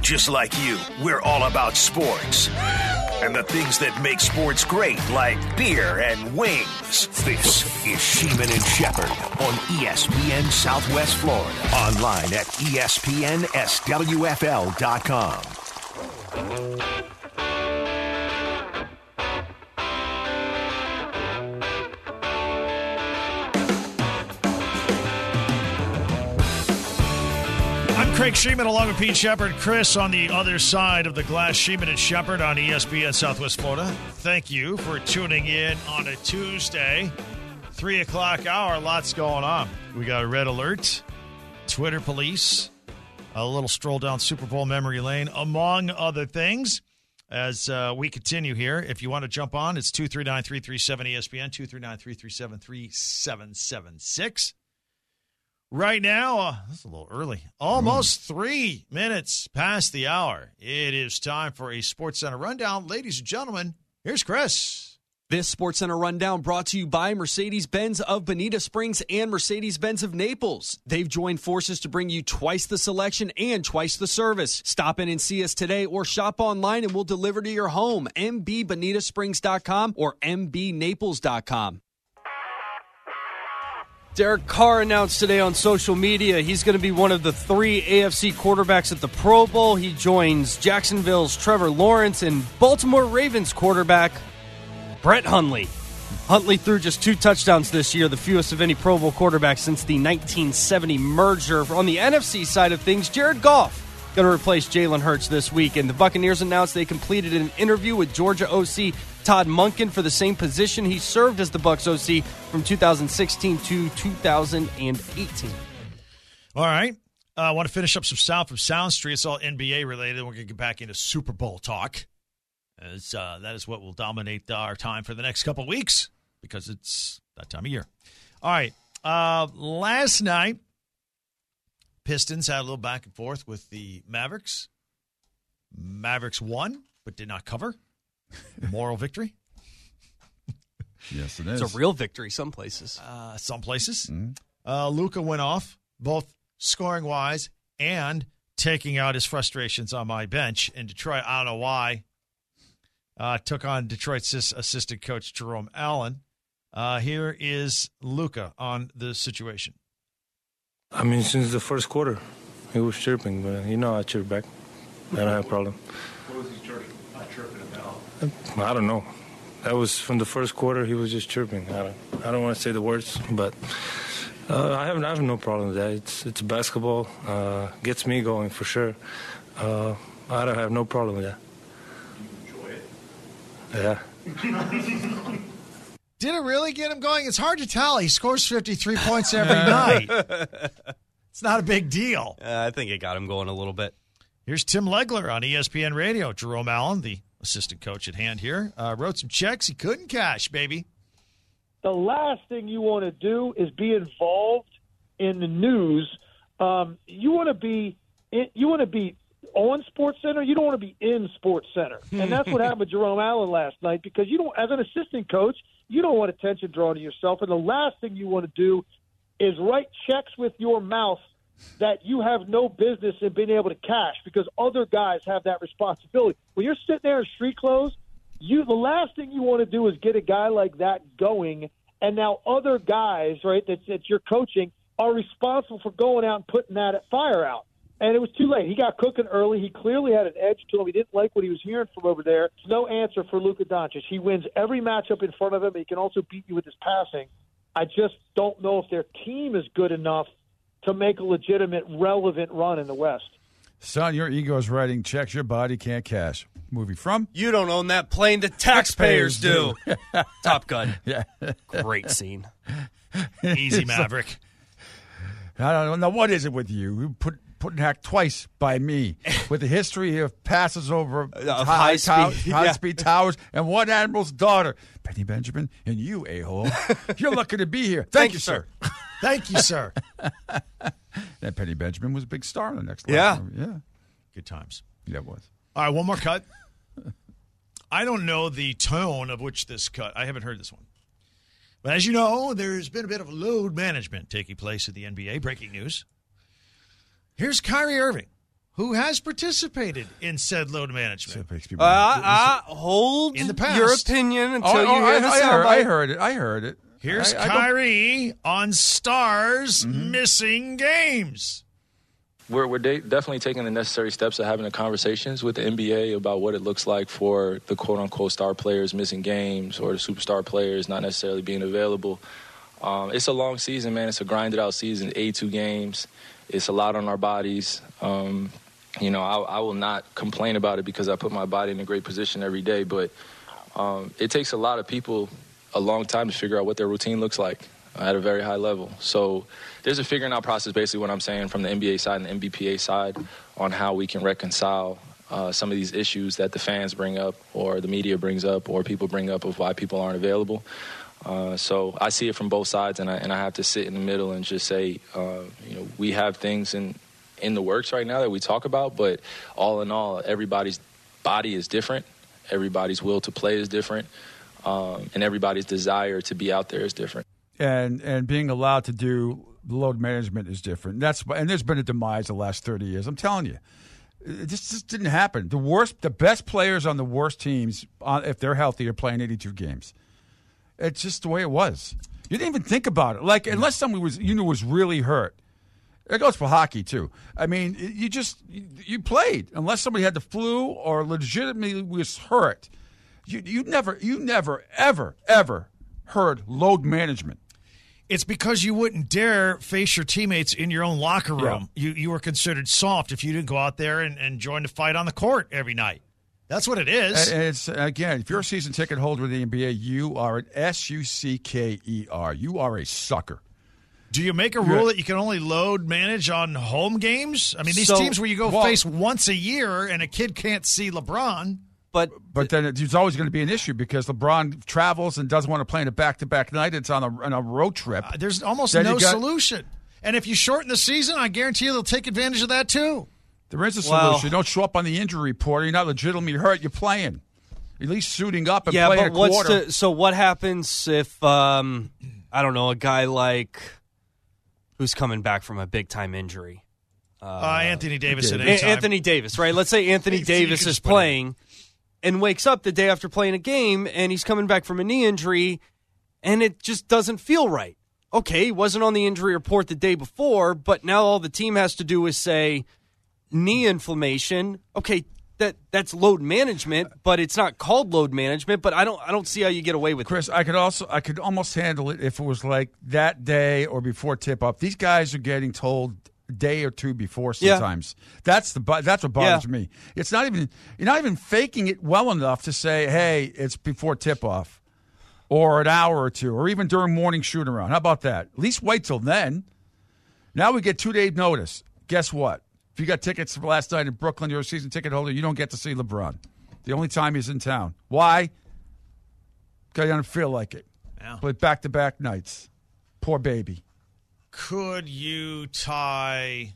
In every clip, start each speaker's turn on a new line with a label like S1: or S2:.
S1: Just like you, we're all about sports. And the things that make sports great, like beer and wings. This is Sheeman and Shepherd on ESPN Southwest Florida. Online at ESPNSWFL.com.
S2: Craig Sheeman along with Pete Shepard. Chris on the other side of the glass. Sheeman and Shepard on ESPN Southwest Florida. Thank you for tuning in on a Tuesday, 3 o'clock hour. Lots going on. We got a red alert, Twitter police, a little stroll down Super Bowl memory lane, among other things. As we continue here, if you want to jump on, it's 239-337-ESPN, 239-337-3776. Right now, that's a little early. Almost 3 minutes past the hour. It is time for a SportsCenter Rundown. Ladies and gentlemen, here's Chris.
S3: This SportsCenter Rundown brought to you by Mercedes-Benz of Bonita Springs and Mercedes-Benz of Naples. They've joined forces to bring you twice the selection and twice the service. Stop in and see us today or shop online and we'll deliver to your home. MBBonitaSprings.com or MBNaples.com. Derek Carr announced today on social media he's going to be one of the 3 AFC quarterbacks at the Pro Bowl. He joins Jacksonville's Trevor Lawrence and Baltimore Ravens quarterback Brett Hundley. Huntley threw just 2 touchdowns this year, the fewest of any Pro Bowl quarterback since the 1970 merger. On the NFC side of things, Jared Goff going to replace Jalen Hurts this week. And the Buccaneers announced they completed an interview with Georgia OC Todd Monken for the same position. He served as the Bucs OC from 2016 to 2018.
S2: All right. I want to finish up some sound from Sound Street. It's all NBA related. We're going to get back into Super Bowl talk. As that is what will dominate our time for the next couple weeks because it's that time of year. All right. Last night, Pistons had a little back and forth with the Mavericks. Mavericks won, but did not cover. Moral victory.
S4: Yes, it is.
S3: It's a real victory some places.
S2: Some places. Mm-hmm. Luka went off, both scoring-wise and taking out his frustrations on my bench in Detroit. I don't know why. Took on Detroit's assistant coach, Jerome Allen. Here is Luka on the situation.
S5: I mean, since the first quarter, he was chirping, but I chirp back. I don't have a problem.
S6: What was he chirping about?
S5: I don't know. That was from the first quarter. He was just chirping. I don't want to say the words, but I have no problem with that. It's basketball. Gets me going for sure. I don't have no problem with that.
S6: Do you enjoy
S5: Yeah.
S6: it?
S2: Did it really get him going? It's hard to tell. He scores 53 points every night. It's not a big deal.
S3: I think it got him going a little bit.
S2: Here's Tim Legler on ESPN Radio. Jerome Allen, the assistant coach at hand here, wrote some checks he couldn't cash, baby.
S7: The last thing you want to do is be involved in the news. You want to be on SportsCenter. You don't want to be in SportsCenter, and that's what happened with Jerome Allen last night. Because you don't, as an assistant coach, you don't want attention drawn to yourself, and the last thing you want to do is write checks with your mouth that you have no business in being able to cash because other guys have that responsibility. When you're sitting there in street clothes, the last thing you want to do is get a guy like that going, and now other guys, right, that you're coaching are responsible for going out and putting that fire out. And it was too late. He got cooking early. He clearly had an edge to him. He didn't like what he was hearing from over there. No answer for Luka Doncic. He wins every matchup in front of him. He can also beat you with his passing. I just don't know if their team is good enough to make a legitimate, relevant run in the West.
S4: Son, your ego is writing checks your body can't cash. Movie from?
S3: You don't own that plane. The taxpayers do. Top Gun.
S4: Yeah.
S3: Great scene.
S2: Easy, Maverick.
S4: I don't know. What is it with you? You put hacked twice by me with a history of passes over high-speed towers and one admiral's daughter. Penny Benjamin and you, a-hole. You're lucky to be here. Thank you, sir.
S2: Thank you, sir.
S4: That Penny Benjamin was a big star in the next
S3: Yeah.
S4: movie. Yeah.
S2: Good times.
S4: Yeah, it was.
S2: All right, one more cut. I don't know the tone of which this cut. I haven't heard this one. But as you know, there's been a bit of load management taking place in the NBA. Breaking news. Here's Kyrie Irving who has participated in said load management.
S3: Hold
S2: in the past.
S3: your opinion until you hear the soundbite.
S4: I heard it.
S2: Here's Kyrie on Stars missing games.
S8: We're definitely taking the necessary steps of having the conversations with the NBA about what it looks like for the quote-unquote star players missing games or the superstar players not necessarily being available. It's a long season, man. It's a grinded-out season, 82 games. It's a lot on our bodies. I will not complain about it because I put my body in a great position every day, but it takes a lot of people a long time to figure out what their routine looks like at a very high level. So there's a figuring out process, basically what I'm saying, from the NBA side and the NBPA side on how we can reconcile some of these issues that the fans bring up or the media brings up or people bring up of why people aren't available. So I see it from both sides, and I have to sit in the middle and just say, we have things in the works right now that we talk about, but all in all, everybody's body is different, everybody's will to play is different, and everybody's desire to be out there is different.
S4: And being allowed to do load management is different. And there's been a demise the last 30 years. I'm telling you, this just didn't happen. The best players on the worst teams, if they're healthy, are playing 82 games. It's just the way it was. You didn't even think about it. Like, unless someone was really hurt. It goes for hockey, too. I mean, you played. Unless somebody had the flu or legitimately was hurt. You never, ever heard load management.
S2: It's because you wouldn't dare face your teammates in your own locker room. Yeah. You were considered soft if you didn't go out there and join the fight on the court every night. That's what it is.
S4: And it's, again, if you're a season ticket holder of the NBA, you are an SUCKER. You are a sucker.
S2: Do you make a rule that you can only load manage on home games? I mean, these teams where you go face once a year and a kid can't see LeBron.
S4: But then it's always going to be an issue because LeBron travels and doesn't want to play in a back-to-back night. It's on a road trip.
S2: There's almost no solution. And if you shorten the season, I guarantee you they'll take advantage of that too.
S4: There is a solution. You don't show up on the injury report. You're not legitimately hurt. You're playing. At least suiting up and playing a quarter.
S3: So what happens if, a guy like who's coming back from a big-time injury?
S2: Anthony Davis at any time.
S3: Anthony Davis, right? Let's say Anthony Davis is playing and wakes up the day after playing a game, and he's coming back from a knee injury, and it just doesn't feel right. Okay, he wasn't on the injury report the day before, but now all the team has to do is say knee inflammation. Okay, that's load management, but it's not called load management. But I don't see how you get away with
S4: Chris,
S3: it.
S4: I could almost handle it if it was like that day or before tip off. These guys are getting told a day or two before sometimes. Yeah. That's what bothers me. It's not even you're not even faking it well enough to say, hey, it's before tip off, or an hour or two, or even during morning shoot around. How about that? At least wait till then. Now we get 2-day notice. Guess what? If you got tickets for last night in Brooklyn, you're a season ticket holder, you don't get to see LeBron. The only time he's in town. Why? Because I don't feel like it.
S2: Yeah.
S4: But back-to-back nights. Poor baby.
S2: Could you tie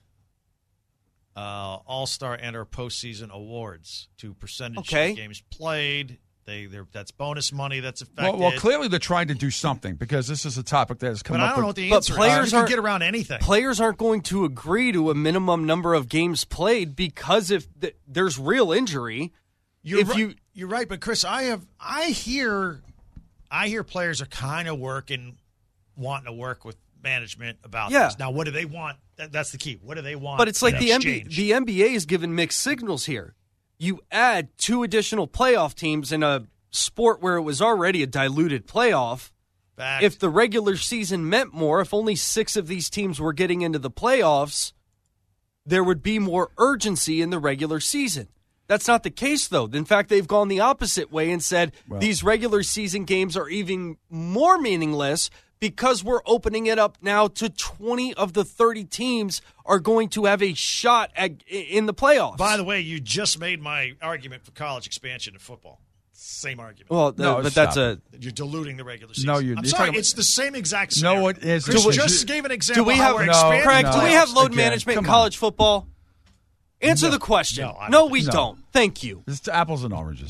S2: All-Star and or postseason awards to percentage of games played? That's bonus money that's affected.
S4: Well, clearly they're trying to do something because this is a topic that has come up.
S2: But I don't know what the answer is. You can get around anything.
S3: Players aren't going to agree to a minimum number of games played because if there's real injury.
S2: You're right, but Chris, I hear players are kind of wanting to work with management about this. Now, what do they want? That's the key. What do they want?
S3: But it's like the NBA is given mixed signals here. You add 2 additional playoff teams in a sport where it was already a diluted playoff.
S2: Fact.
S3: If the regular season meant more, if only 6 of these teams were getting into the playoffs, there would be more urgency in the regular season. That's not the case, though. In fact, they've gone the opposite way and said these regular season games are even more meaningless because we're opening it up now to 20 of the 30 teams are going to have a shot in the playoffs.
S2: By the way, you just made my argument for college expansion in football. Same argument.
S3: Well,
S2: you're diluting the regular season.
S4: No,
S2: I'm sorry, it's the same exact scenario.
S4: No, it is.
S2: Chris just gave an example.
S3: Do we have load management in college football? Answer the question.
S2: No, we
S3: don't. Thank you.
S4: It's apples and oranges.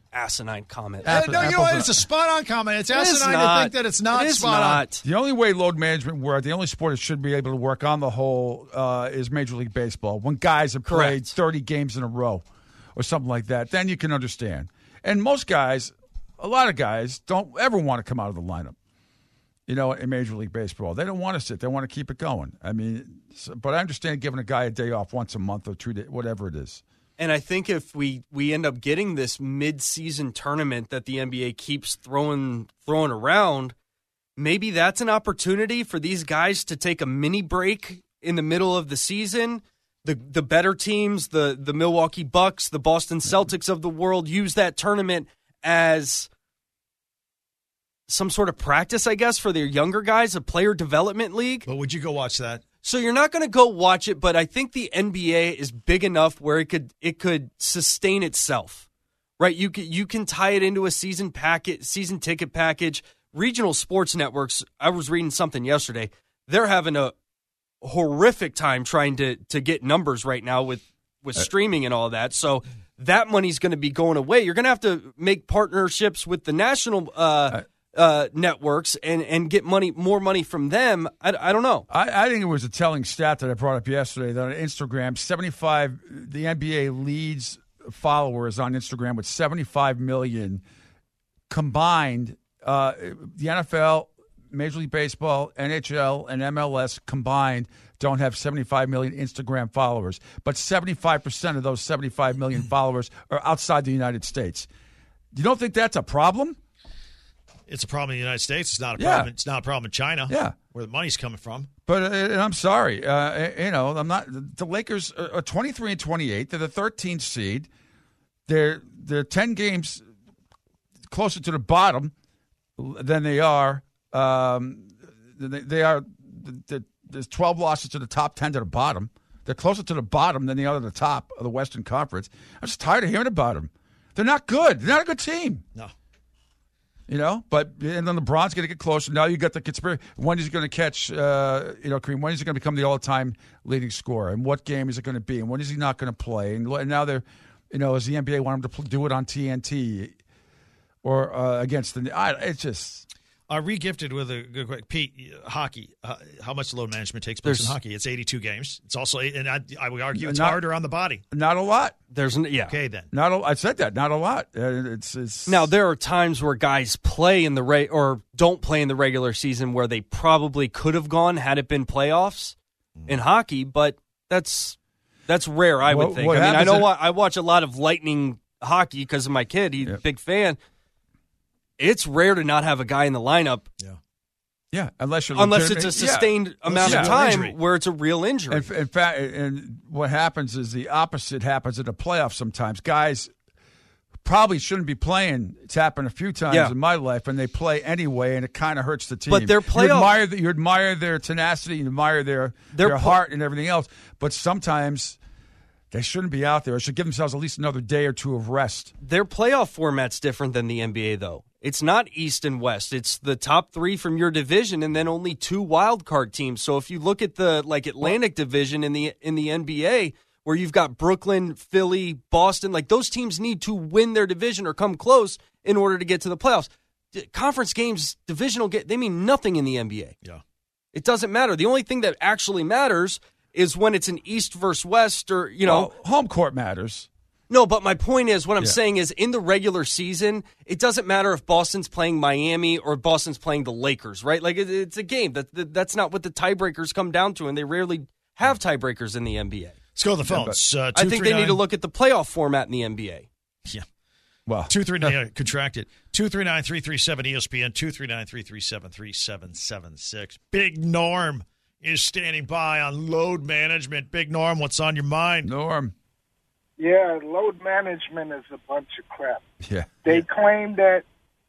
S3: asinine comment.
S2: No, you know what? It's a spot-on comment. It's asinine to think that it's not spot-on.
S4: The only way load management works, the only sport that should be able to work on the whole is Major League Baseball. When guys have played 30 games in a row or something like that, then you can understand. And most guys, a lot of guys, don't ever want to come out of the lineup. In Major League Baseball. They don't want to sit. They want to keep it going. I mean, but I understand giving a guy a day off once a month or 2 days, whatever it is.
S3: And I think if we end up getting this mid-season tournament that the NBA keeps throwing around, maybe that's an opportunity for these guys to take a mini break in the middle of the season. The better teams, the Milwaukee Bucks, the Boston Celtics of the world, use that tournament as some sort of practice, I guess, for their younger guys, a player development league.
S2: But would you go watch that?
S3: So you're not going to go watch it, but I think the NBA is big enough where it could sustain itself, right? You can tie it into a season ticket package. Regional sports networks, I was reading something yesterday, they're having a horrific time trying to get numbers right now with streaming and all of that. So that money's going to be going away. You're going to have to make partnerships with the national networks and get more money from them. I don't know.
S4: I think it was a telling stat that I brought up yesterday that on Instagram, the NBA leads followers on Instagram with 75 million combined. The NFL, Major League Baseball, NHL, and MLS combined don't have 75 million Instagram followers, but 75% of those 75 million followers are outside the United States. You don't think that's a problem?
S2: It's a problem in the United States. It's not a problem. It's not a problem in China.
S4: Yeah,
S2: where the money's coming from.
S4: But I'm sorry. I'm not. The Lakers are 23-28. They're the 13th seed. They're 10 games closer to the bottom than they are. They are. There's 12 losses to the top 10 to the bottom. They're closer to the bottom than they are to the top of the Western Conference. I'm just tired of hearing about them. They're not good. They're not a good team.
S2: No.
S4: But and then LeBron's going to get closer. Now you got the conspiracy. When is he going to catch, Kareem? When is he going to become the all-time leading scorer? And what game is it going to be? And when is he not going to play? And now they're, does the NBA want him to do it on TNT or against the? It's just.
S2: Regifted with a good question. Pete, hockey, how much load management takes place in hockey? It's 82 games. It's also, and I would argue it's harder on the body.
S4: Not a lot.
S2: Okay, then.
S4: I said that. Not a lot. It's
S3: Now, there are times where guys play in the or don't play in the regular season where they probably could have gone had it been playoffs in hockey, but that's rare, I would think. I watch a lot of Lightning hockey because of my kid. He's a big fan. It's rare to not have a guy in the lineup.
S4: Yeah, unless
S3: it's a sustained amount of time where it's a real injury.
S4: In fact, and what happens is the opposite happens in the playoffs sometimes. Guys probably shouldn't be playing. It's happened a few times in my life, and they play anyway, and it kind of hurts the team.
S3: But their playoff,
S4: you admire their tenacity, you admire their heart and everything else. But sometimes they shouldn't be out there. They should give themselves at least another day or two of rest.
S3: Their playoff format's different than the NBA, though. It's not East and West. It's the top three from your division and then only 2 wild card teams. So if you look at the Atlantic division in the NBA, where you've got Brooklyn, Philly, Boston, those teams need to win their division or come close in order to get to the playoffs. Conference games, divisional they mean nothing in the NBA.
S2: Yeah.
S3: It doesn't matter. The only thing that actually matters is when it's an East versus West or,
S4: home court matters.
S3: No, but my point is, what I'm saying is, in the regular season, it doesn't matter if Boston's playing Miami or Boston's playing the Lakers, right? It's a game. That's not what the tiebreakers come down to, and they rarely have tiebreakers in the NBA.
S2: Let's go to the phones.
S3: I think they need to look at the playoff format in the NBA.
S2: Yeah.
S4: Well,
S2: 239 contracted. 239-337-ESPN, 239-337-3776. Big Norm is standing by on load management. Big Norm, what's on your mind?
S4: Norm.
S9: Yeah, load management is a bunch of crap.
S4: Yeah.
S9: They claim that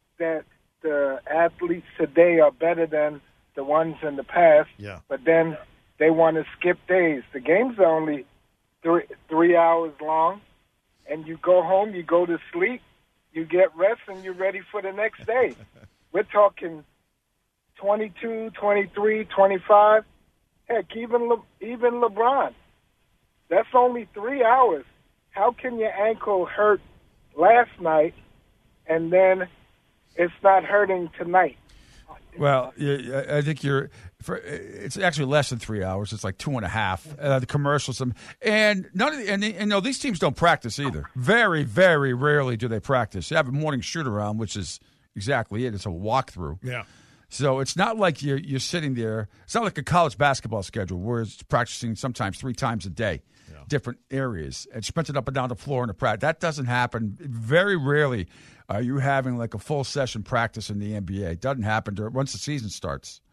S9: the athletes today are better than the ones in the past, but then they want to skip days. The games are only 3 hours long, and you go home, you go to sleep, you get rest, and you're ready for the next day. We're talking 22, 23, 25. Heck, even LeBron. That's only 3 hours. How can your ankle hurt last night and then it's not hurting tonight.
S4: Well, I think it's actually less than 3 hours. It's like 2.5. The commercials, and none of and these teams don't practice either. Very, very rarely do they practice. They have a morning shoot around, which is exactly it. It's a walkthrough.
S2: Yeah.
S4: So it's not like you're sitting there. It's not like a college basketball schedule where it's practicing sometimes 3 times a day, different areas, and sprinting up and down the floor in the practice. That doesn't happen. Very rarely are you having like a full session practice in the NBA. It doesn't happen once the season starts.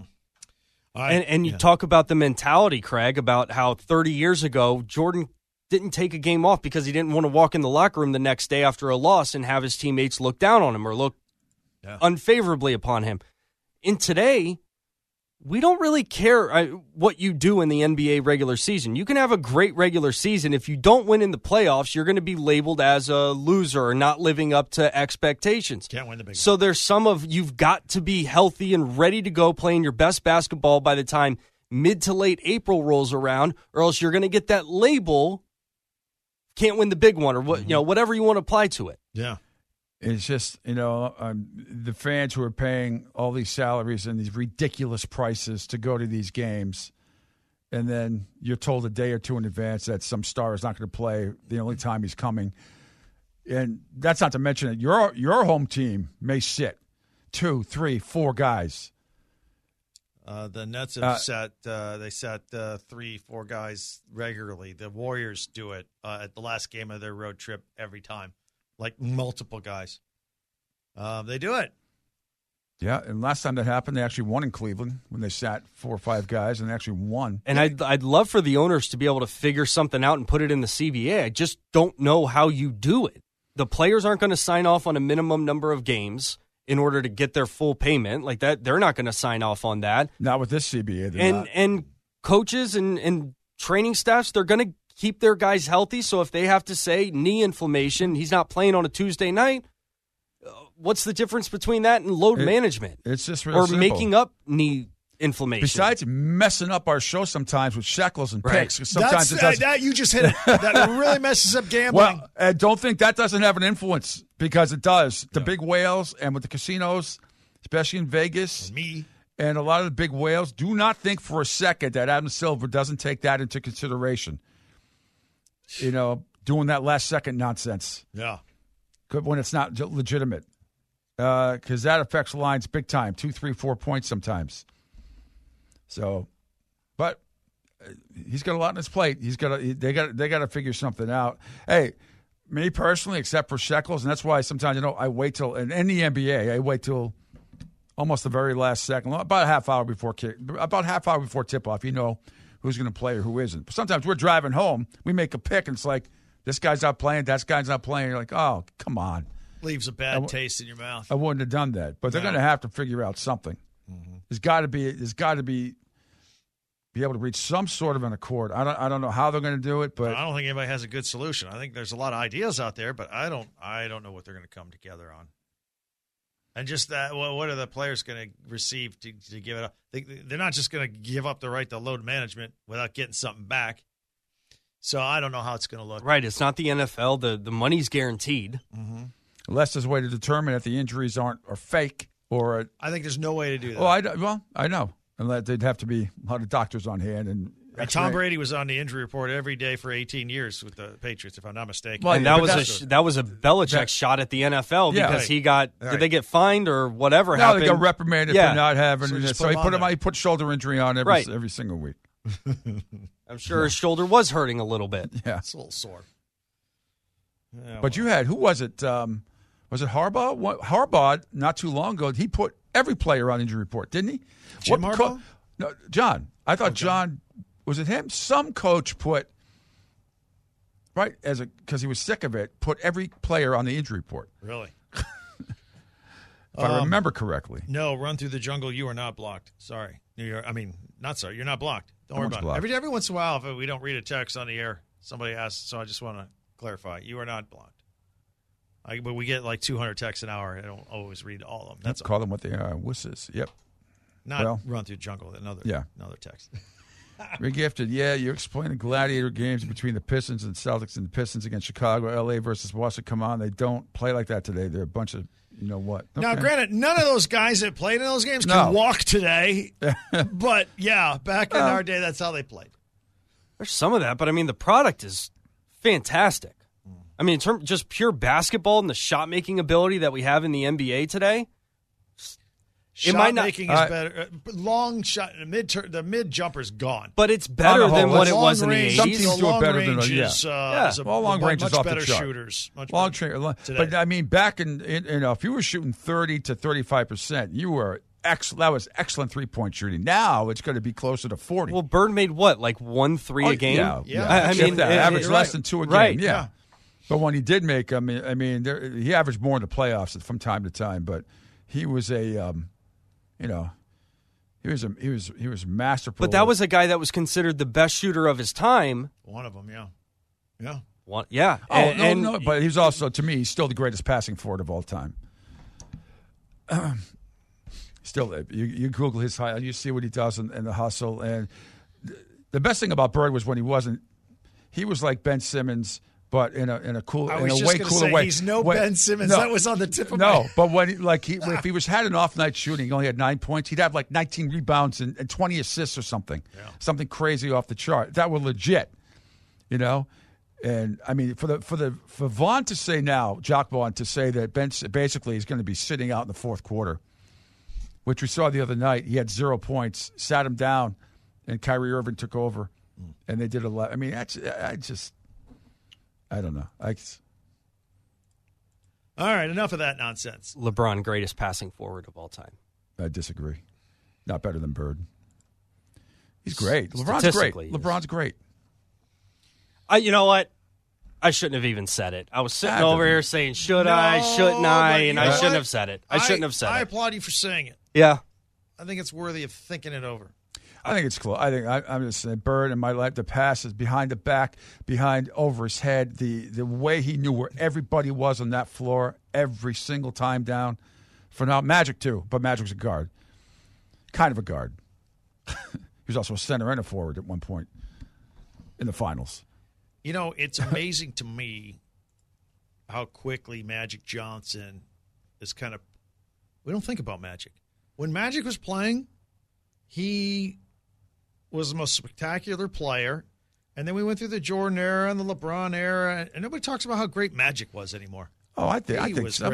S3: And you talk about the mentality, Craig, about how 30 years ago Jordan didn't take a game off because he didn't want to walk in the locker room the next day after a loss and have his teammates look down on him or look unfavorably upon him. In today, we don't really care what you do in the NBA regular season. You can have a great regular season. If you don't win in the playoffs, you're going to be labeled as a loser or not living up to expectations.
S2: Can't win the big one.
S3: So there's you've got to be healthy and ready to go playing your best basketball by the time mid to late April rolls around, or else you're going to get that label, can't win the big one, or whatever you want to apply to it.
S2: Yeah.
S4: It's just, the fans who are paying all these salaries and these ridiculous prices to go to these games, and then you're told a day or two in advance that some star is not going to play the only time he's coming. And that's not to mention that your home team may sit 2, 3, 4 guys.
S2: The Nets have sat 3, 4 guys regularly. The Warriors do it at the last game of their road trip every time. Like multiple guys. They do it.
S4: Yeah, and last time that happened, they actually won in Cleveland when they sat 4 or 5 guys and they actually won.
S3: And I'd love for the owners to be able to figure something out and put it in the CBA. I just don't know how you do it. The players aren't going to sign off on a minimum number of games in order to get their full payment. Like that, they're not going to sign off on that.
S4: Not with this CBA.
S3: And coaches and training staffs, they're going to keep their guys healthy. So if they have to say knee inflammation, he's not playing on a Tuesday night, what's the difference between that and load management?
S4: It's just real simple.
S3: Making up knee inflammation.
S4: Besides messing up our show sometimes with shekels and picks. Sometimes
S2: that you just hit it. That really messes up gambling.
S4: Well, don't think that doesn't have an influence, because it does. The big whales and with the casinos, especially in Vegas, and a lot of the big whales, do not think for a second that Adam Silver doesn't take that into consideration. Doing that last-second nonsense.
S2: Yeah.
S4: Good when it's not legitimate. Because that affects lines big time, 2, 3, 4 points sometimes. So, but he's got a lot on his plate. They got to figure something out. Hey, me personally, except for shekels, and that's why sometimes I wait till in the NBA. I wait till almost the very last second, about a half hour before tip-off. Who's going to play or who isn't. But sometimes we're driving home, we make a pick, and it's like, this guy's not playing, that guy's not playing. You're like, oh, come on.
S2: Leaves a bad taste in your mouth.
S4: I wouldn't have done that. But they're going to have to figure out something. Mm-hmm. There's got to be able to reach some sort of an accord. I don't know how they're going to do it, but
S2: I don't think anybody has a good solution. I think there's a lot of ideas out there, but I don't know what they're going to come together on. And just that, what are the players going to receive to give it up? They're not just going to give up the right to load management without getting something back. So I don't know how it's going to look.
S3: Right. It's not the NFL. The money's guaranteed.
S2: Mm-hmm.
S4: Unless there's a way to determine if the injuries are fake or.
S2: I think there's no way to do that.
S4: I know. Unless there'd have to be a lot of doctors on hand and.
S2: Tom Brady was on the injury report every day for 18 years with the Patriots, if I'm not mistaken.
S3: Well, and that was a Belichick shot at the NFL because he got did they get fined or whatever happened?
S4: No, they got reprimanded for not having. So he put shoulder injury on every single week.
S3: I'm sure his shoulder was hurting a little bit.
S4: Yeah,
S2: it's a little sore.
S4: Yeah, but you had, who was it? Was it Harbaugh? Harbaugh, not too long ago, he put every player on injury report, didn't he?
S2: Jim Harbaugh?
S4: No, John. I thought John. Was it him? Some coach put, right, because he was sick of it, put every player on the injury report.
S2: Really?
S4: If I remember correctly.
S2: No, Run Through the Jungle, you are not blocked. Sorry. You're not blocked. Don't worry about it. Every once in a while, if we don't read a text on the air, somebody asks, so I just want to clarify. You are not blocked. But we get like 200 texts an hour. I don't always read all of them.
S4: Let's call them what they are. Wusses. Yep.
S2: Not Run Through the Jungle. Another text.
S4: Regifted, yeah, you explain the gladiator games between the Pistons and Celtics and the Pistons against Chicago, L.A. versus Washington. Come on, they don't play like that today. They're a bunch of, you know what. Okay.
S2: Now, granted, none of those guys that played in those games can walk today. But, yeah, back in our day, that's how they played.
S3: There's some of that, but, I mean, the product is fantastic. I mean, in terms of just pure basketball and the shot-making ability that we have in the NBA today,
S2: Shot making is better. Long shot, the mid jumper's gone.
S3: But it's better than what it was in the 80s.
S4: Some teams do it better than
S2: long range is off
S4: better
S2: the chart. Shooters.
S4: But I mean, back in if you were shooting 30 to 35%, you were excellent. That was excellent 3-point shooting. Now it's going to be closer to 40.
S3: Well, Bird made what, like 1 3 a game?
S4: Yeah.
S3: I mean,
S4: average less than 2 a game.
S3: Right.
S4: Yeah. But when he did make, I mean, he averaged more in the playoffs from time to time. But he was a he was masterful.
S3: But that was a guy that was considered the best shooter of his time.
S2: One of them, yeah.
S3: Yeah.
S4: No. But he's also, to me, he's still the greatest passing forward of all time. Still, you Google his highlight, you see what he does in the hustle. And the best thing about Bird was when he was like Ben Simmons. But in a way cooler way.
S2: He's Ben Simmons. That was on the tip of my head.
S4: But if he had an off night shooting, he only had 9 points. He'd have like 19 rebounds and 20 assists or something, something crazy off the chart. That were legit, you know. And I mean, for Vaughn to say now, Jock Vaughn to say that Ben basically is going to be sitting out in the fourth quarter, which we saw the other night. He had 0 points, sat him down, and Kyrie Irving took over, and they did a lot. I mean, I don't know.
S2: All right, enough of that nonsense.
S3: LeBron, greatest passing forward of all time.
S4: I disagree. Not better than Bird. He's great. LeBron's great. LeBron's great.
S3: You know what? I shouldn't have even said it. I was sitting over here saying, shouldn't I? And I shouldn't have said it. I shouldn't have said it.
S2: I applaud you for saying it.
S3: Yeah.
S2: I think it's worthy of thinking it over.
S4: I think it's close. I'm just saying, Bird in my life, the passes behind the back, over his head, the way he knew where everybody was on that floor every single time down. For now, Magic too, but Magic was a guard, kind of a guard. He was also a center and a forward at one point in the finals.
S2: You know, it's amazing to me how quickly Magic Johnson is kind of. We don't think about Magic. When Magic was playing, he was the most spectacular player. And then we went through the Jordan era and the LeBron era, and nobody talks about how great Magic was anymore.
S4: Oh, I think so.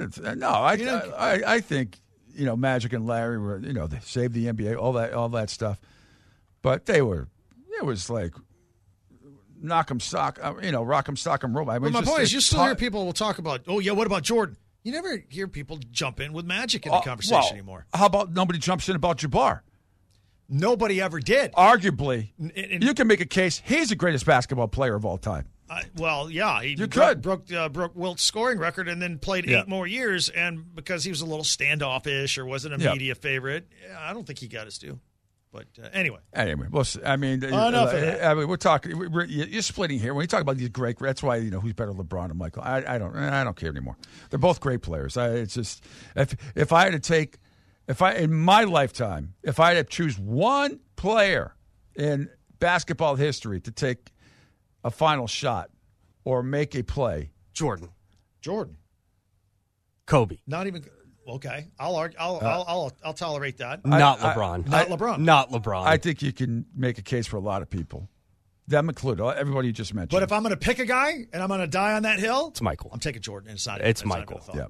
S4: I think Magic and Larry were they saved the NBA, all that stuff. But it was like rock 'em, sock 'em, roll. I mean,
S2: my point is, you still hear people will talk about, oh yeah, what about Jordan? You never hear people jump in with Magic in the conversation anymore.
S4: How about nobody jumps in about Jabbar?
S2: Nobody ever did.
S4: Arguably, you can make a case he's the greatest basketball player of all time.
S2: He broke Wilt's scoring record and then played 8 more years, and because he was a little standoffish or wasn't a media favorite, I don't think he got his due. But anyway,
S4: well, I mean,
S2: enough of that.
S4: I mean, we're talking. You're splitting here when you talk about these great. That's why who's better, LeBron and Michael. I don't care anymore. They're both great players. It's just if I had to take. In my lifetime, if I had to choose one player in basketball history to take a final shot or make a play,
S3: Jordan,
S2: Kobe, not even okay. I'll tolerate that.
S3: Not LeBron. Not LeBron.
S4: I think you can make a case for a lot of people, them included, everybody you just mentioned.
S2: But if I'm going to pick a guy and I'm going to die on that hill,
S3: it's Michael.
S2: I'm taking Jordan.
S3: It's Michael.
S2: Yeah.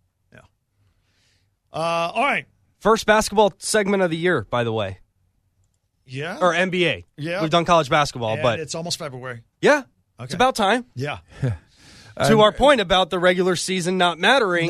S2: All right.
S3: First basketball segment of the year, by the way.
S2: Yeah.
S3: Or NBA.
S2: Yeah.
S3: We've done college basketball, but
S2: it's almost February.
S3: Yeah. Okay. It's about time.
S2: Yeah.
S3: To our point about the regular season not mattering.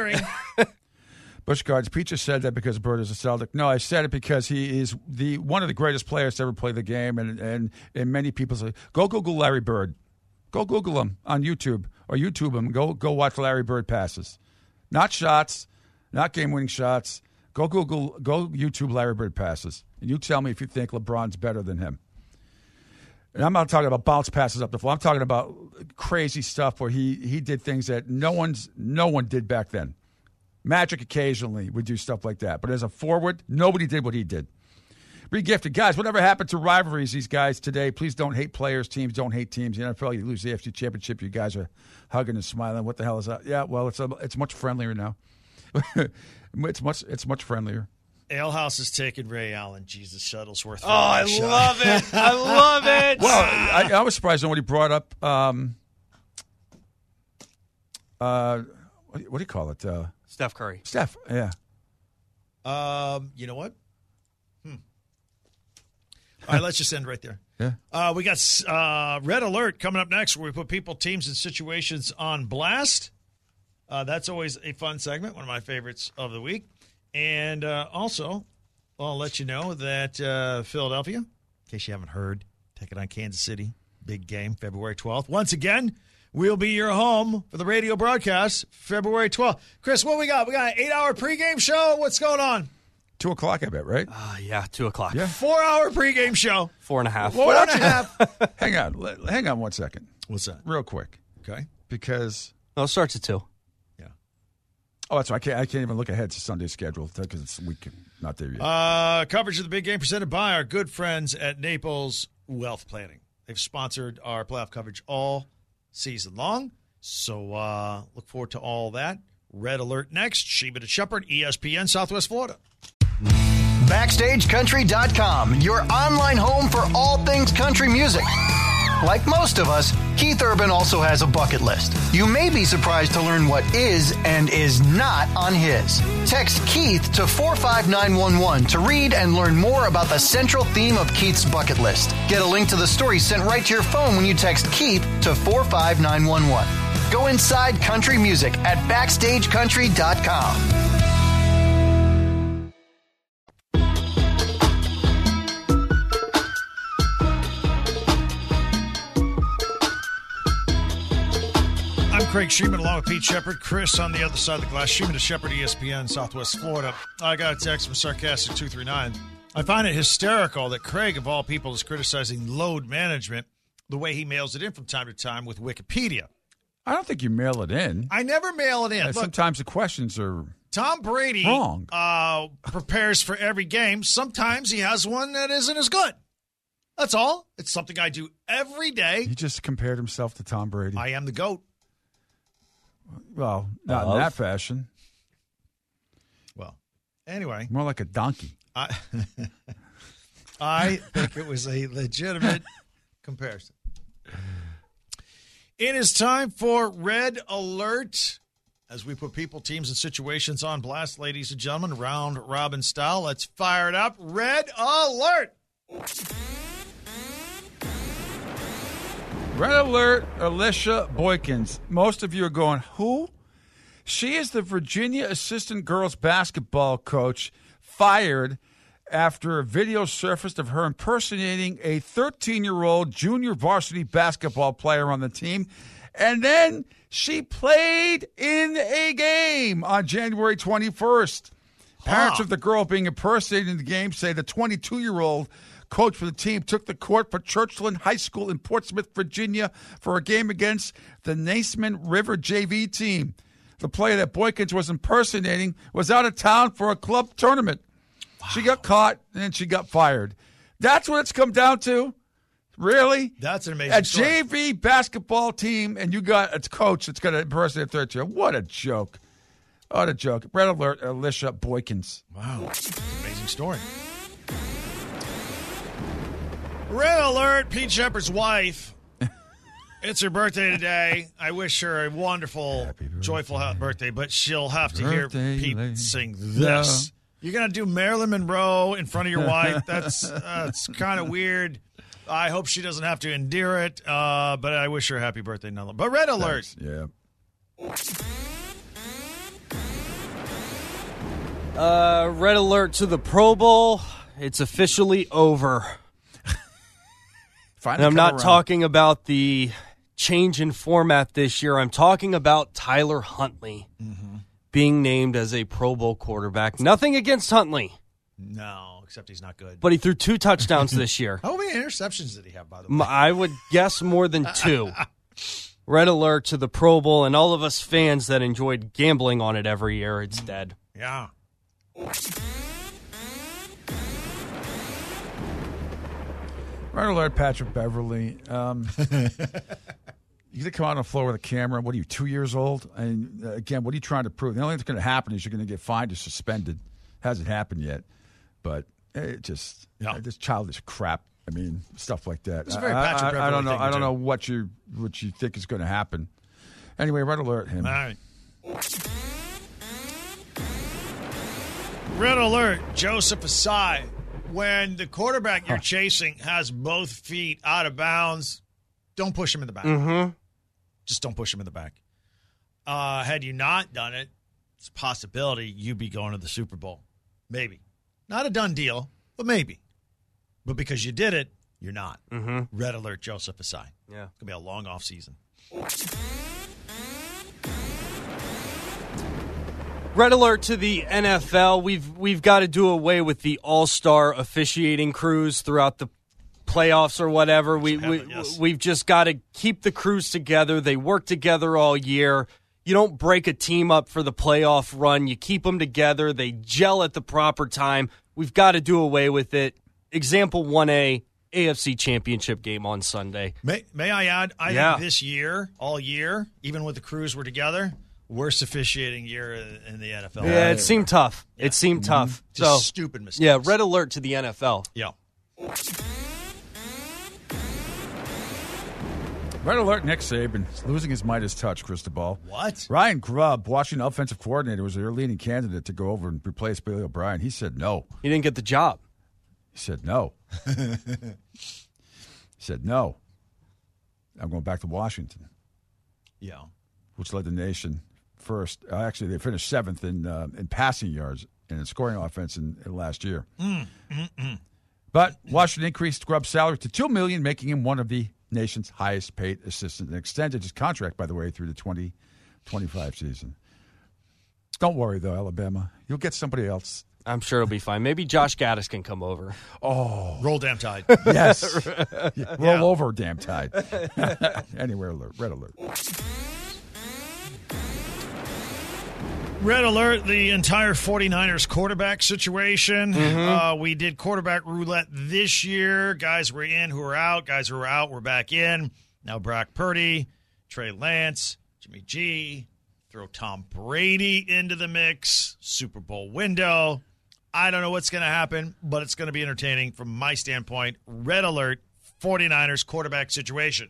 S4: Busch Gardens Pizza said that because Bird is a Celtic. No, I said it because he is one of the greatest players to ever play the game, and many people say, go Google Larry Bird. Go Google him on YouTube or YouTube him. Go watch Larry Bird passes. Not shots, not game-winning shots. Go YouTube Larry Bird passes, and you tell me if you think LeBron's better than him. And I'm not talking about bounce passes up the floor. I'm talking about crazy stuff where he did things that no one did back then. Magic occasionally would do stuff like that, but as a forward, nobody did what he did. Regifted. Guys, whatever happened to rivalries, these guys today? Please don't hate players, teams. Don't hate teams. The NFL, you lose the AFC Championship, you guys are hugging and smiling. What the hell is that? Yeah, well, it's much friendlier now. It's much friendlier.
S2: Alehouse is taking Ray Allen. Jesus, Shuttlesworth.
S3: Oh, I love it. I love it.
S4: Well, I was surprised nobody brought up, what do you call it?
S3: Steph Curry.
S4: Steph, yeah.
S2: You know what? All right, let's just end right there.
S4: Yeah.
S2: We got Red Alert coming up next, where we put people, teams, and situations on blast. That's always a fun segment, one of my favorites of the week. And also, I'll let you know that Philadelphia, in case you haven't heard, taking on Kansas City. Big game, February 12th. Once again, we'll be your home for the radio broadcast, February 12th. Chris, what we got? We got an 8-hour pregame show. What's going on?
S4: 2 o'clock, I bet, right?
S3: Yeah, 2 o'clock.
S4: Yeah.
S2: 4-hour pregame show.
S3: 4.5.
S2: 4.5.
S4: Hang on 1 second.
S2: What's that?
S4: Real quick.
S2: Okay.
S4: Because...
S3: No, it starts at 2.
S4: Oh, that's right. I can't even look ahead to Sunday's schedule because it's week not there yet.
S2: Coverage of the big game presented by our good friends at Naples Wealth Planning. They've sponsored our playoff coverage all season long. So look forward to all that. Red Alert next. Sheeman and Shepard, ESPN, Southwest Florida.
S10: BackstageCountry.com, your online home for all things country music. Like most of us, Keith Urban also has a bucket list. You may be surprised to learn what is and is not on his. Text Keith to 45911 to read and learn more about the central theme of Keith's bucket list. Get a link to the story sent right to your phone when you text Keith to 45911. Go inside country music at BackstageCountry.com.
S2: Craig Sheeman along with Pete Shepard. Chris on the other side of the glass. Sheeman to Shepard, ESPN, Southwest Florida. I got a text from Sarcastic 239. I find it hysterical that Craig, of all people, is criticizing load management the way he mails it in from time to time with Wikipedia.
S4: I don't think you mail it in.
S2: I never mail it in. Look,
S4: sometimes the questions are
S2: Tom Brady
S4: wrong.
S2: Prepares for every game. Sometimes he has one that isn't as good. That's all. It's something I do every day.
S4: He just compared himself to Tom Brady.
S2: I am the GOAT.
S4: Well, not in that fashion.
S2: Well, anyway.
S4: More like a donkey.
S2: I think it was a legitimate comparison. It is time for Red Alert. As we put people, teams, and situations on blast, ladies and gentlemen, round robin style. Let's fire it up. Red Alert!
S4: Red Alert, Alicia Boykins. Most of you are going, who? She is the Virginia assistant girls basketball coach, fired after a video surfaced of her impersonating a 13-year-old junior varsity basketball player on the team. And then she played in a game on January 21st. Parents of the girl being impersonated in the game say the 22-year-old coach for the team took the court for Churchland High School in Portsmouth, Virginia, for a game against the Naismith River JV team. The player that Boykins was impersonating was out of town for a club tournament. Wow. She got caught, and then she got fired. That's what it's come down to? Really?
S2: That's an amazing story.
S4: A JV basketball team, and you got a coach that's going to impersonate a 13-year-old. What a joke. What a joke. Red Alert, Alicia Boykins.
S2: Wow. Amazing story. Red Alert, Pete Shepard's wife. It's her birthday today. I wish her a wonderful, joyful birthday, but she'll have to hear Pete sing this. You're going to do Marilyn Monroe in front of your wife? That's kind of weird. I hope she doesn't have to endure it, but I wish her a happy birthday nonetheless. But Red Alert.
S4: Thanks. Yeah.
S3: Red Alert to the Pro Bowl. It's officially over. And I'm not talking about the change in format this year. I'm talking about Tyler Huntley being named as a Pro Bowl quarterback. Nothing against Huntley.
S2: No, except he's not good.
S3: But he threw 2 touchdowns this year.
S2: How many interceptions did he have, by the way?
S3: I would guess more than 2. Red Alert to the Pro Bowl, and all of us fans that enjoyed gambling on it every year, it's dead.
S2: Yeah.
S4: Red alert, Patrick Beverly. You get to come out on the floor with a camera. What are you, 2 years old? And again, what are you trying to prove? The only thing that's going to happen is you're going to get fined or suspended. Hasn't happened yet, but it just this childish crap. I mean, stuff like that.
S2: It's a very Patrick Beverly
S4: I don't know.
S2: thing
S4: I
S2: to
S4: don't
S2: do.
S4: know what you think is going to happen. Anyway, red alert him.
S2: All right. Red alert, Joseph Asai. When the quarterback you're chasing has both feet out of bounds, don't push him in the back.
S3: Mm-hmm.
S2: Just don't push him in the back. Had you not done it, it's a possibility you'd be going to the Super Bowl. Maybe. Not a done deal, but maybe. But because you did it, you're not.
S3: Mm-hmm.
S2: Red alert, Joseph Asai.
S3: Yeah.
S2: It's going to be a long off season.
S3: Red alert to the NFL. We've got to do away with the all-star officiating crews throughout the playoffs or whatever. We've just got to keep the crews together. They work together all year. You don't break a team up for the playoff run. You keep them together. They gel at the proper time. We've got to do away with it. Example 1A, AFC Championship game on Sunday.
S2: May I add, I think this year, all year, even with the crews were together, worst officiating year in the NFL.
S3: Yeah, it seemed tough. Yeah. It seemed tough.
S2: Just
S3: so
S2: stupid mistakes.
S3: Yeah, red alert to the NFL.
S2: Yeah.
S4: Red alert, Nick Saban losing his Midas touch, Cristobal.
S2: What?
S4: Ryan Grubb, Washington offensive coordinator, was their leading candidate to go over and replace Billy O'Brien. He said no.
S3: He didn't get the job.
S4: He said no. He said no. I'm going back to Washington.
S2: Yeah.
S4: Which led the nation first. Actually, they finished seventh in passing yards and in scoring offense in last year. But Washington increased Grubb's salary to $2 million, making him one of the nation's highest-paid assistants, and extended his contract, by the way, through the 2025 season. Don't worry, though, Alabama. You'll get somebody else.
S3: I'm sure it'll be fine. Maybe Josh Gaddis can come over.
S4: Oh.
S2: Roll damn tide.
S4: Yes. Roll over damn tide. Anyway, alert. Red alert.
S2: Red alert, the entire 49ers quarterback situation. We did quarterback roulette this year. Guys were in who were out. Guys who were out were back in. Now Brock Purdy, Trey Lance, Jimmy G. Throw Tom Brady into the mix. Super Bowl window. I don't know what's going to happen, but it's going to be entertaining from my standpoint. Red alert, 49ers quarterback situation.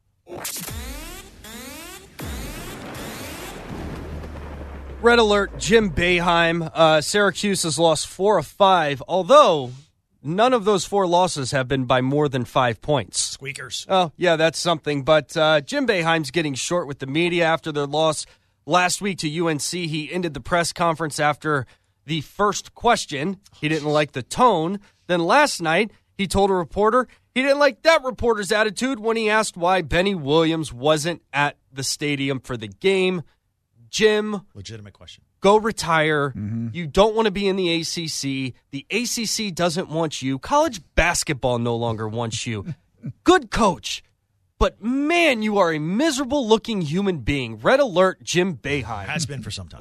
S3: Red alert, Jim Boeheim. Syracuse has lost 4 of 5, although none of those 4 losses have been by more than 5 points.
S2: Squeakers.
S3: Oh, yeah, that's something. But Jim Boeheim's getting short with the media after their loss last week to UNC. He ended the press conference after the first question. He didn't like the tone. Then last night, he told a reporter he didn't like that reporter's attitude when he asked why Benny Williams wasn't at the stadium for the game. Jim,
S2: legitimate question.
S3: Go retire. You don't want to be in the ACC. The ACC doesn't want you. College basketball no longer wants you. Good coach. But, man, you are a miserable-looking human being. Red alert, Jim Boeheim.
S2: Has been for some time.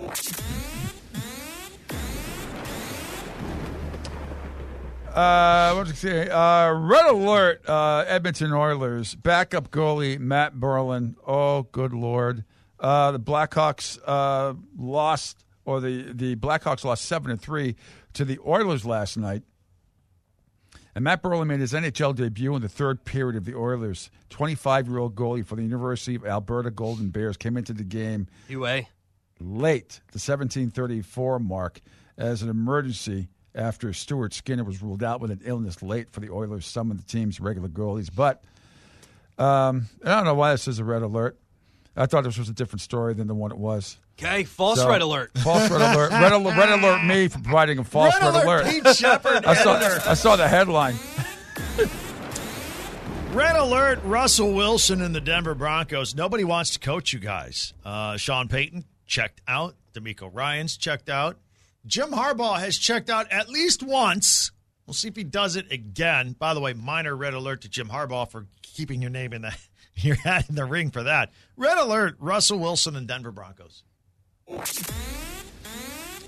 S4: What was I say? Red alert, Edmonton Oilers. Backup goalie, Matt Berlin. Oh, good Lord. The Blackhawks lost, or the Blackhawks lost 7-3 to the Oilers last night. And Matt Berlin made his NHL debut in the third period of the Oilers. 25-year-old goalie for the University of Alberta Golden Bears came into the game late, the 17:34 mark, as an emergency after Stuart Skinner was ruled out with an illness late for the Oilers, some of the team's regular goalies. But I don't know why this is a red alert. I thought this was a different story than the one it was.
S3: Okay, false red alert.
S4: False red alert. Red alert me for providing a false red alert.
S2: Pete Shepard,
S4: I saw the headline.
S2: Red alert, Russell Wilson and the Denver Broncos. Nobody wants to coach you guys. Sean Payton checked out. DeMeco Ryans checked out. Jim Harbaugh has checked out at least once. We'll see if he does it again. By the way, minor red alert to Jim Harbaugh for keeping your name in your hat in the ring for that. Red alert, Russell Wilson and Denver Broncos.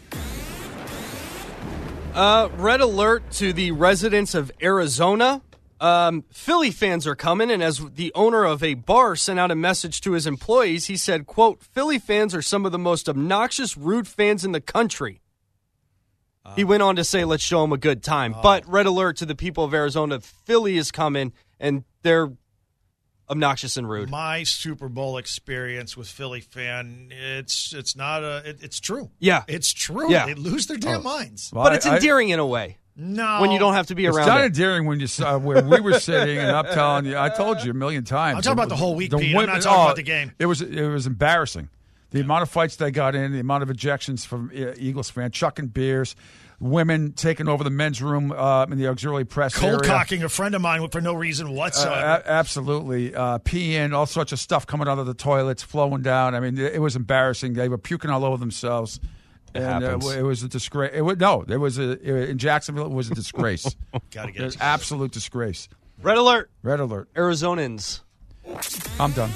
S3: Red alert to the residents of Arizona. Philly fans are coming, and as the owner of a bar sent out a message to his employees, he said, quote, Philly fans are some of the most obnoxious, rude fans in the country. He went on to say, let's show them a good time. But red alert to the people of Arizona, Philly is coming, and they're obnoxious and rude.
S2: My Super Bowl experience with Philly fan, it's true.
S3: Yeah.
S2: It's true. Yeah. They lose their damn minds.
S3: Well, but it's endearing in a way.
S2: No.
S3: When you don't have to be around it.
S4: It's not endearing when you saw where we were sitting, and I'm telling you, I told you a million times.
S2: I'm talking about the whole week, Pete. I'm not talking about the game.
S4: It was embarrassing. The amount of fights they got in, the amount of ejections from Eagles fans, chucking beers, women taking over the men's room in the auxiliary press area.
S2: Cold cocking a friend of mine for no reason whatsoever.
S4: Absolutely. Peeing, all sorts of stuff coming out of the toilets, flowing down. I mean, it was embarrassing. They were puking all over themselves.
S3: It happens.
S4: It was a disgrace. In Jacksonville, it was a disgrace.
S2: Gotta get
S4: it was an absolute disgrace.
S3: Red alert.
S4: Red alert.
S3: Arizonans.
S4: I'm done.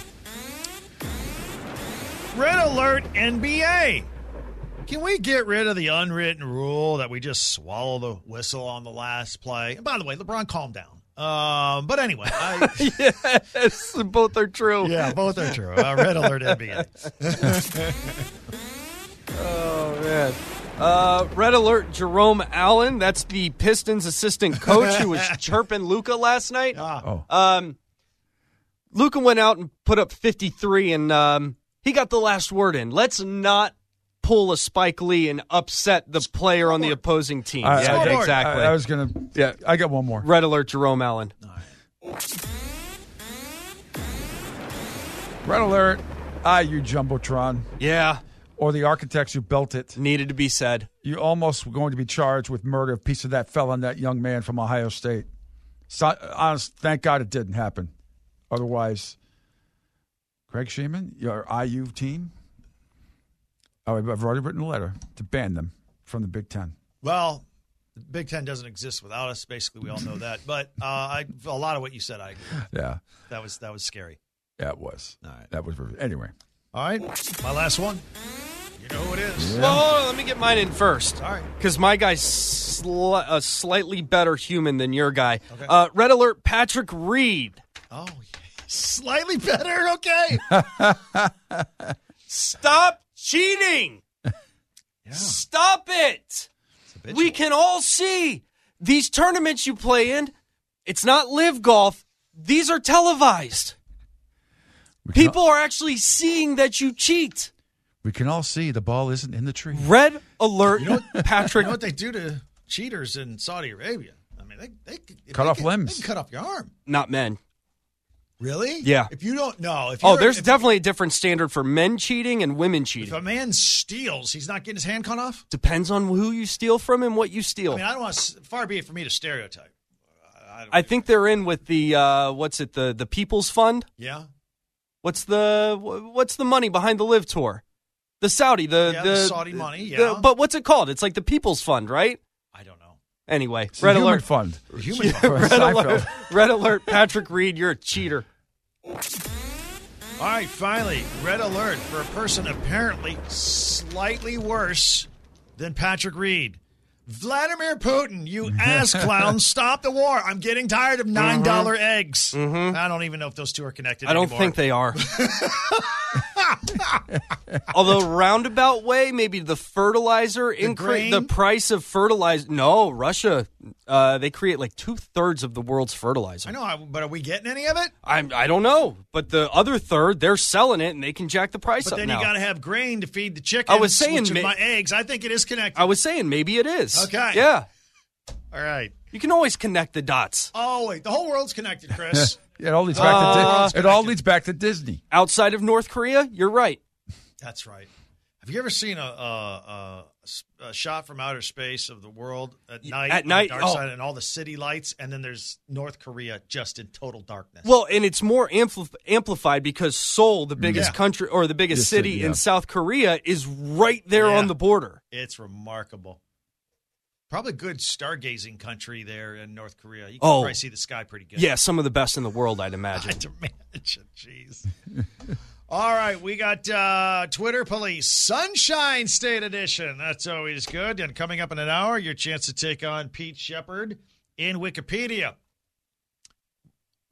S2: Red alert, NBA. Can we get rid of the unwritten rule that we just swallow the whistle on the last play? And by the way, LeBron, calm down. But anyway.
S3: Yes, both are true.
S2: Yeah, both are true. Red alert, NBA.
S3: Oh, man. Red alert, Jerome Allen. That's the Pistons assistant coach who was chirping Luka last night. Luka went out and put up 53, and he got the last word in. Let's not pull a Spike Lee and upset the player on the opposing team. Yeah, exactly.
S4: I was going to. Yeah, I got one more.
S3: Red alert, Jerome Allen.
S4: Red alert, you Jumbotron.
S3: Yeah.
S4: Or the architects who built it.
S3: Needed to be said.
S4: You almost were going to be charged with murder, a piece of that felon, that young man from Ohio State. So, honest, thank God it didn't happen. Otherwise, Craig Sheeman, your IU team, I've already written a letter to ban them from the Big Ten.
S2: Well, the Big Ten doesn't exist without us. Basically, we all know that. But a lot of what you said, I agree with.
S4: Yeah.
S2: That was scary.
S4: Yeah, it was.
S2: All right.
S4: That was anyway.
S2: All right, my last one. You know who it is.
S3: Yeah. Well, let me get mine in first.
S2: All right.
S3: Because my guy's a slightly better human than your guy. Okay. Red alert, Patrick Reed.
S2: Oh, slightly better? Okay.
S3: Stop cheating. Yeah. Stop it. We can all see these tournaments you play in. It's not live golf. These are televised. People are actually seeing that you cheat.
S4: We can all see the ball isn't in the tree.
S3: Red alert, Patrick.
S2: You know what they do to cheaters in Saudi Arabia? I mean, they
S4: cut off limbs.
S2: They can cut off your arm.
S3: Not men.
S2: Really?
S3: Yeah.
S2: If you don't know.
S3: There's definitely a different standard for men cheating and women cheating.
S2: If a man steals, he's not getting his hand cut off?
S3: Depends on who you steal from and what you steal.
S2: I mean, I don't want to, far be it for me to stereotype.
S3: I think they're in with the, the People's Fund?
S2: Yeah.
S3: What's the money behind the Live Tour? The Saudi,
S2: the Saudi money, yeah.
S3: But what's it called? It's like the People's Fund, right?
S2: I don't know.
S3: Anyway,
S4: it's Red alert fund.
S2: Human fund.
S3: Red alert, Patrick Reed, you're a cheater.
S2: All right, finally, red alert for a person apparently slightly worse than Patrick Reed. Vladimir Putin, you ass clown, stop the war. I'm getting tired of $9 eggs. Mm-hmm. I don't even know if those two are connected
S3: I don't
S2: anymore.
S3: think they are. Although roundabout way, maybe the fertilizer increase, the price of fertilizer. No, Russia, they create like 2/3 of the world's fertilizer.
S2: I know, but are we getting any of it?
S3: I don't know, but the other third, they're selling it and they can jack the price up.
S2: But then
S3: now.
S2: You got to have grain to feed the chickens.
S3: I was saying,
S2: my eggs. I think it is connected.
S3: I was saying maybe it is.
S2: Okay.
S3: Yeah.
S2: All right.
S3: You can always connect the dots.
S2: Oh wait, the whole world's connected, Chris.
S4: It all leads back it all leads back to Disney.
S3: Outside of North Korea, you're right.
S2: That's right. Have you ever seen a shot from outer space of the world at night?
S3: At night,
S2: dark side, and all the city lights, and then there's North Korea just in total darkness.
S3: Well, and it's more amplified because Seoul, the biggest country or the biggest city in South Korea, is right there on the border.
S2: It's remarkable. Probably a good stargazing country there in North Korea. You can probably see the sky pretty good.
S3: Yeah, some of the best in the world, I'd imagine.
S2: I'd imagine, jeez. All right, we got Twitter Police Sunshine State Edition. That's always good. And coming up in an hour, your chance to take on Pete Shepard in Wikipedia.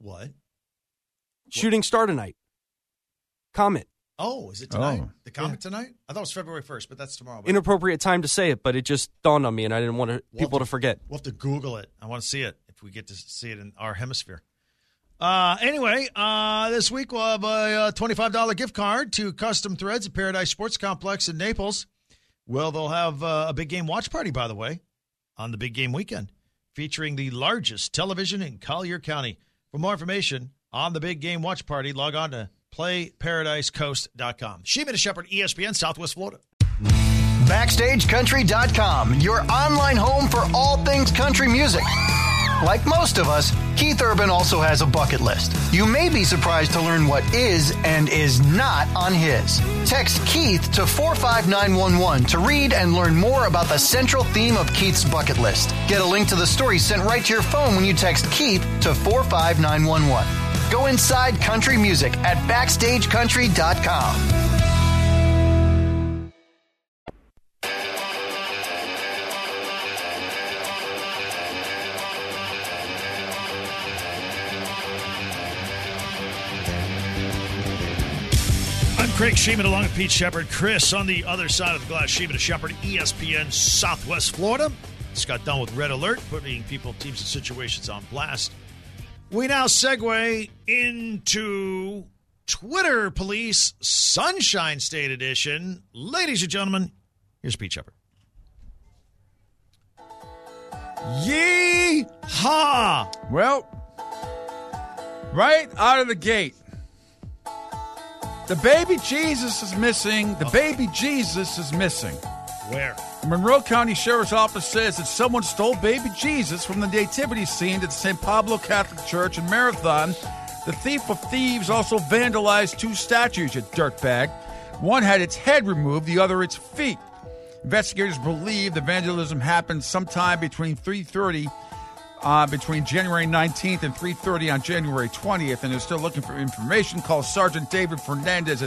S2: What?
S3: Shooting star tonight. Comet.
S2: Oh, is it tonight? The Comet tonight? I thought it was February 1st, but that's tomorrow.
S3: Inappropriate time to say it, but it just dawned on me, and I didn't want people to forget.
S2: We'll have to Google it. I want to see it if we get to see it in our hemisphere. Anyway, this week we'll have a $25 gift card to Custom Threads at Paradise Sports Complex in Naples. Well, they'll have a big game watch party, by the way, on the big game weekend, featuring the largest television in Collier County. For more information on the big game watch party, log on to PlayParadiseCoast.com. Sheeman and Shepherd, ESPN, Southwest Florida.
S10: BackstageCountry.com, your online home for all things country music. Like most of us, Keith Urban also has a bucket list. You may be surprised to learn what is and is not on his. Text Keith to 45911 to read and learn more about the central theme of Keith's bucket list. Get a link to the story sent right to your phone when you text Keith to 45911. Go inside country music at BackstageCountry.com.
S2: Craig Sheeman along with Pete Shepard. Chris on the other side of the glass. Sheeman and Shepard, ESPN Southwest Florida. Just got done with Red Alert, putting people, teams, and situations on blast. We now segue into Twitter Police Sunshine State Edition. Ladies and gentlemen, here's Pete Shepard.
S4: Yee-haw! Well, right out of the gate, the baby Jesus is missing. The baby Jesus is missing.
S2: Where?
S4: Monroe County Sheriff's Office says that someone stole baby Jesus from the nativity scene at the St. Pablo Catholic Church in Marathon. The thief of thieves also vandalized 2 statues, you dirtbag. One had its head removed, the other its feet. Investigators believe the vandalism happened sometime between 3:30 between January 19th and 3:30 on January 20th, and they're still looking for information. Call Sergeant David Fernandez at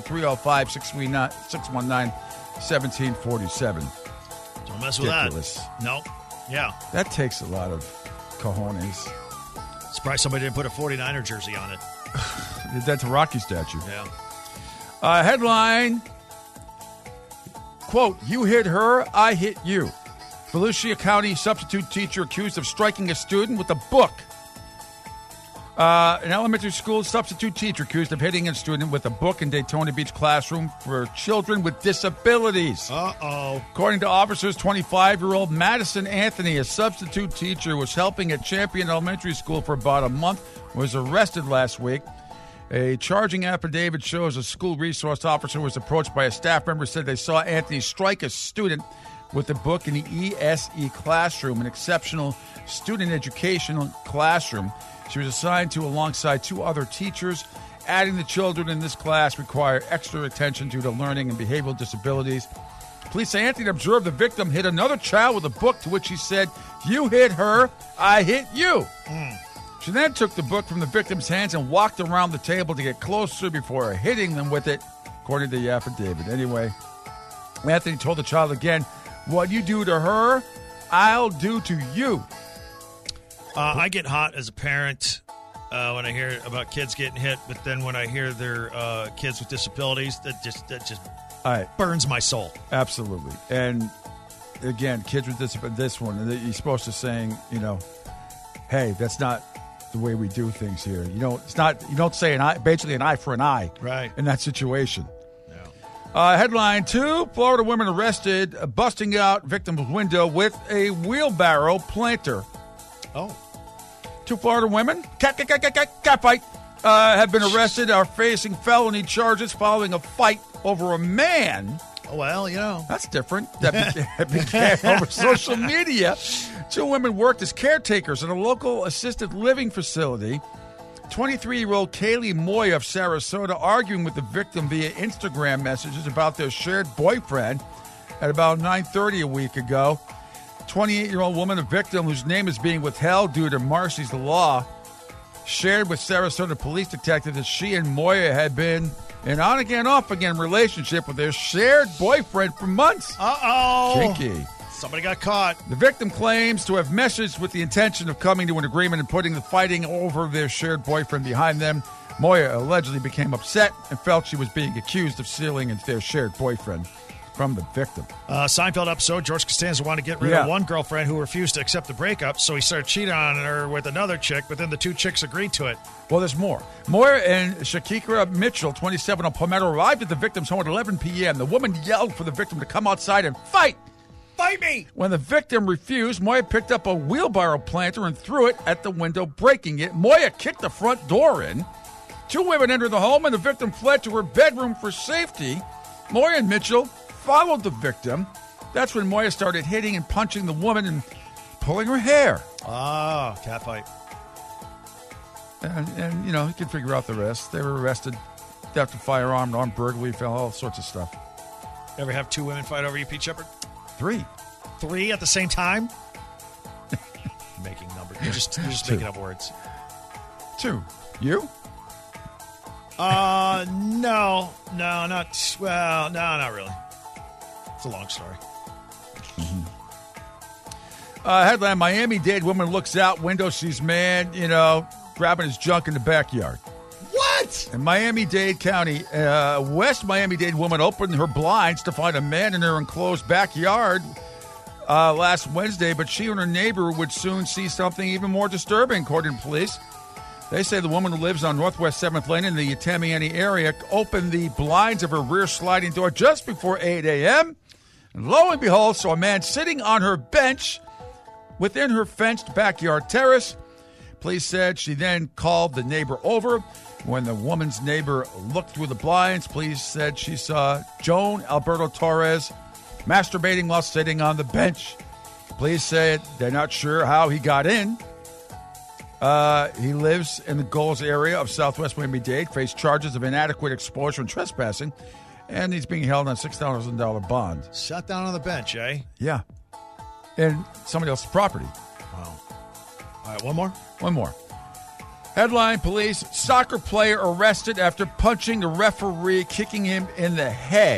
S4: 305-619-1747.
S2: Don't mess with that. No. Yeah.
S4: That takes a lot of cojones.
S2: Surprised somebody didn't put a 49er jersey on it.
S4: That's a Rocky statue.
S2: Yeah.
S4: Headline, quote, "You hit her, I hit you." Volusia County substitute teacher accused of striking a student with a book. An elementary school substitute teacher accused of hitting a student with a book in Daytona Beach classroom for children with disabilities.
S2: Uh-oh.
S4: According to officers, 25-year-old Madison Anthony, a substitute teacher, was helping at Champion Elementary School for about a month, was arrested last week. A charging affidavit shows a school resource officer was approached by a staff member, said they saw Anthony strike a student with a book in the ESE classroom, an exceptional student educational classroom. She was assigned to alongside 2 other teachers. Adding the children in this class require extra attention due to learning and behavioral disabilities. Police say Anthony observed the victim hit another child with a book, to which he said, "You hit her, I hit you." She then took the book from the victim's hands and walked around the table to get closer before hitting them with it, according to the affidavit. Anyway, Anthony told the child again, "What you do to her, I'll do to you."
S2: I get hot as a parent when I hear about kids getting hit, but then when I hear they're kids with disabilities, that just burns my soul.
S4: Absolutely. And again, kids with disabilities, this one, you're supposed to saying, hey, that's not the way we do things here. It's not. You don't say basically an eye for an eye,
S2: right,
S4: in that situation. Headline 2, Florida women arrested busting out victim's window with a wheelbarrow planter.
S2: Oh.
S4: 2 Florida women, cat fight, have been arrested, are facing felony charges following a fight over a man.
S2: Oh, well,
S4: That's different. That began over social media. 2 women worked as caretakers in a local assisted living facility. 23-year-old Kaylee Moy of Sarasota arguing with the victim via Instagram messages about their shared boyfriend at about 9:30 a week ago. 28-year-old woman, a victim whose name is being withheld due to Marcy's Law, shared with Sarasota police detectives that she and Moya had been an on-again, off-again relationship with their shared boyfriend for months.
S2: Uh-oh.
S4: Kinky.
S2: Somebody got caught.
S4: The victim claims to have messaged with the intention of coming to an agreement and putting the fighting over their shared boyfriend behind them. Moya allegedly became upset and felt she was being accused of stealing their shared boyfriend from the victim.
S2: Seinfeld episode, George Costanza wanted to get rid of one girlfriend who refused to accept the breakup, so he started cheating on her with another chick, but then the two chicks agreed to it.
S4: Well, there's more. Moya and Shakira Mitchell, 27, of Palmetto, arrived at the victim's home at 11 p.m. The woman yelled for the victim to come outside and fight.
S2: Fight me!
S4: When the victim refused, Moya picked up a wheelbarrow planter and threw it at the window, breaking it. Moya kicked the front door in. Two women entered the home, and the victim fled to her bedroom for safety. Moya and Mitchell followed the victim. That's when Moya started hitting and punching the woman and pulling her hair.
S2: Ah, catfight.
S4: And you know, you can figure out the rest. They were arrested, theft of firearm, armed burglary, all sorts of stuff.
S2: Ever have two women fight over you, Pete Shepard?
S4: 3.
S2: 3 at the same time? Making numbers. You're just making up words.
S4: 2. You?
S2: No, not really. It's a long story.
S4: Headline, Miami-Dade woman looks out window, sees man, grabbing his junk in the backyard.
S2: What?
S4: In Miami-Dade County, West Miami-Dade woman opened her blinds to find a man in her enclosed backyard last Wednesday, but she and her neighbor would soon see something even more disturbing, according to police. They say the woman who lives on Northwest 7th Lane in the Tamiami area opened the blinds of her rear sliding door just before 8 a.m. And lo and behold, saw a man sitting on her bench within her fenced backyard terrace. Police said she then called the neighbor over. When the woman's neighbor looked through the blinds, police said she saw Joan Alberto Torres masturbating while sitting on the bench. Police said they're not sure how he got in. He lives in the Goals area of Southwest Miami-Dade, faced charges of inadequate exposure and trespassing, and he's being held on a $6,000 bond.
S2: Sat down on the bench, eh?
S4: Yeah. And somebody else's property.
S2: Wow. All right, one more?
S4: One more. Headline, police, soccer player arrested after punching the referee, kicking him in the head.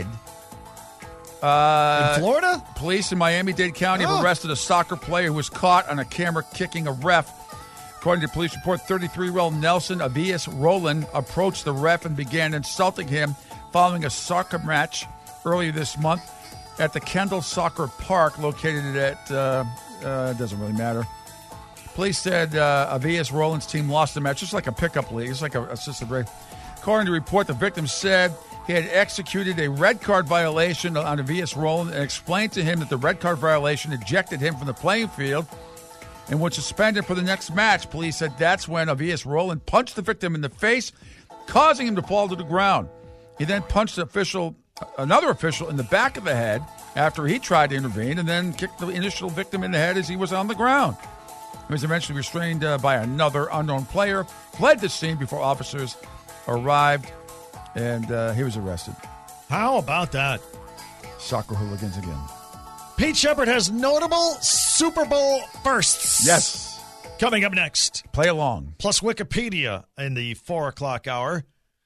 S2: In Florida?
S4: Police in Miami-Dade County have arrested a soccer player who was caught on a camera kicking a ref. According to police report, 33-year-old Nelson Avias Roland approached the ref and began insulting him following a soccer match earlier this month at the Kendall Soccer Park located at, doesn't really matter. Police said Avias Roland's team lost the match, just like a pickup league. It's like a assisted race. According to the report, the victim said he had executed a red card violation on Avias Roland and explained to him that the red card violation ejected him from the playing field and was suspended for the next match. Police said that's when Avias Roland punched the victim in the face, causing him to fall to the ground. He then punched another official in the back of the head after he tried to intervene, and then kicked the initial victim in the head as he was on the ground. He was eventually restrained by another unknown player, fled the scene before officers arrived, and he was arrested.
S2: How about that?
S4: Soccer hooligans again.
S2: Pete Shepard has notable Super Bowl firsts.
S4: Yes.
S2: Coming up next.
S4: Play along.
S2: Plus Wikipedia in the 4 o'clock hour.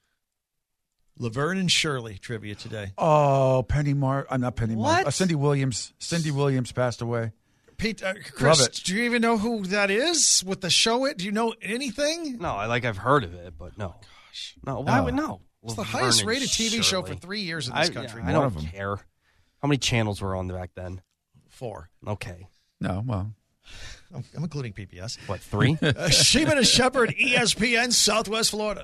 S2: Laverne and Shirley trivia today.
S4: Oh, not Penny Mark.
S2: What?
S4: Cindy Williams. Cindy Williams passed away.
S2: Pete, Chris,
S4: Love it.
S2: Do you even know who that is with the show? Do you know anything?
S3: No, I've heard of it, but no.
S2: Gosh.
S3: No, why would no?
S2: It's the highest rated TV show for 3 years in this country.
S3: I don't care. How many channels were on back then?
S2: 4.
S3: Okay.
S4: No, well.
S2: I'm including PBS.
S3: What, 3?
S2: Sheeman and Shepard, ESPN, Southwest Florida.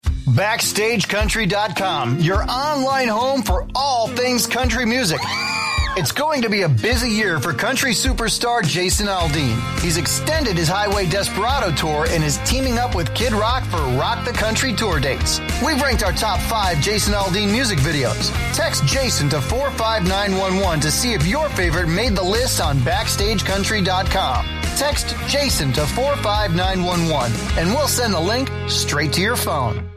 S10: BackstageCountry.com, your online home for all things country music. It's going to be a busy year for country superstar Jason Aldean. He's extended his Highway Desperado tour and is teaming up with Kid Rock for Rock the Country tour dates. We've ranked our top 5 Jason Aldean music videos. Text Jason to 45911 to see if your favorite made the list on BackstageCountry.com. Text Jason to 45911 and we'll send the link straight to your phone.